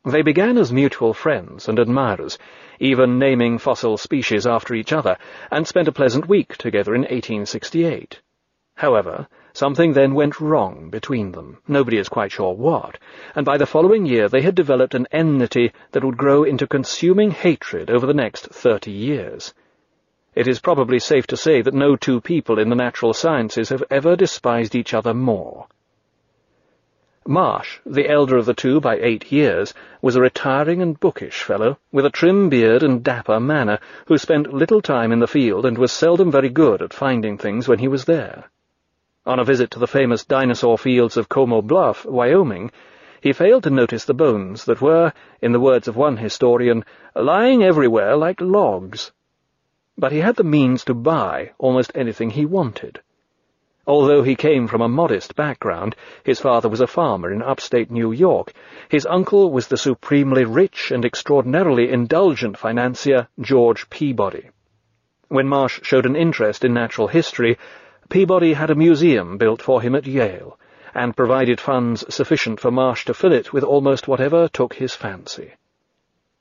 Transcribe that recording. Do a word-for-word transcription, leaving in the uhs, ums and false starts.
They began as mutual friends and admirers, even naming fossil species after each other, and spent a pleasant week together in eighteen sixty-eight. However, something then went wrong between them, nobody is quite sure what, and by the following year they had developed an enmity that would grow into consuming hatred over the next thirty years. It is probably safe to say that no two people in the natural sciences have ever despised each other more. Marsh, the elder of the two by eight years, was a retiring and bookish fellow, with a trim beard and dapper manner, who spent little time in the field and was seldom very good at finding things when he was there. On a visit to the famous dinosaur fields of Como Bluff, Wyoming, he failed to notice the bones that were, in the words of one historian, lying everywhere like logs. But he had the means to buy almost anything he wanted. Although he came from a modest background, his father was a farmer in upstate New York, his uncle was the supremely rich and extraordinarily indulgent financier George Peabody. When Marsh showed an interest in natural history, Peabody had a museum built for him at Yale, and provided funds sufficient for Marsh to fill it with almost whatever took his fancy.